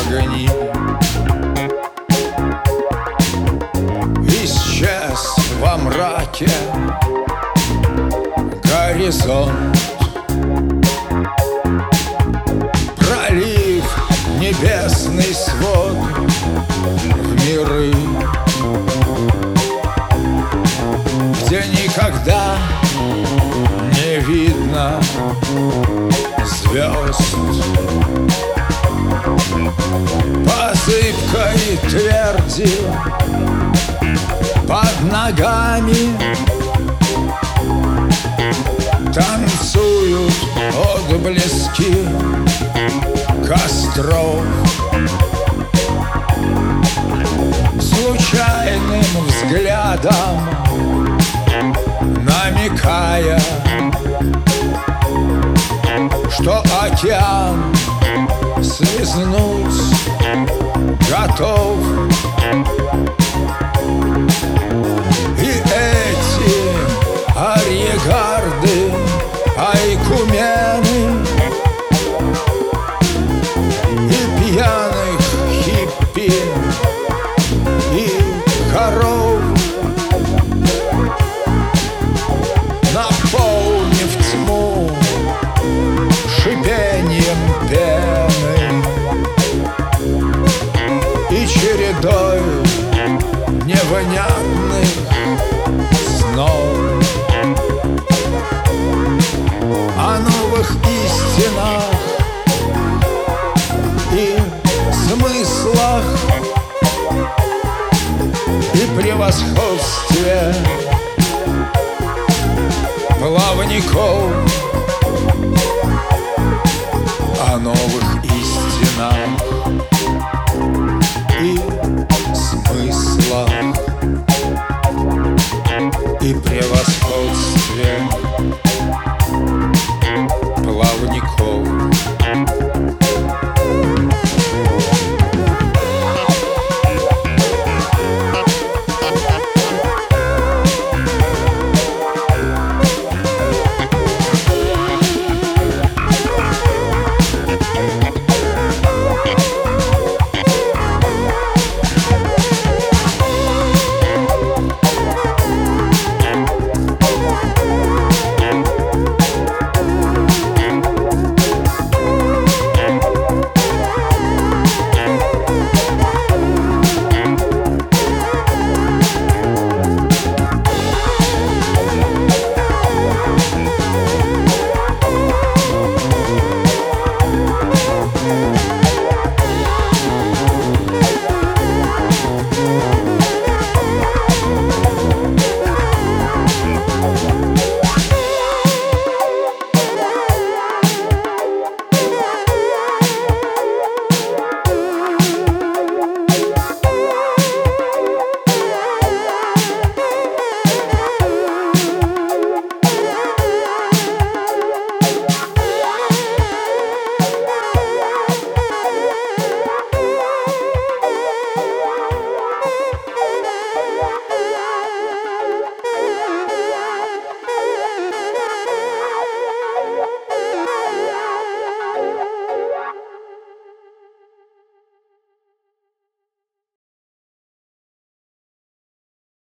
огни. Исчез во мраке горизонт, пролив небесный свод в миры, где никогда не видно звезд. Посыпкой тверди под ногами танцуют отблески костров. Случайным взглядом намекая, что океан слизнуть готов. И эти арьегарды, айкумены и пьяных хиппи и коров, наполнив тьму шипением пены и чередой невнятных снов о новых истинах и смыслах и превосходстве плавников, о новых истинах и смыслах и превосходстве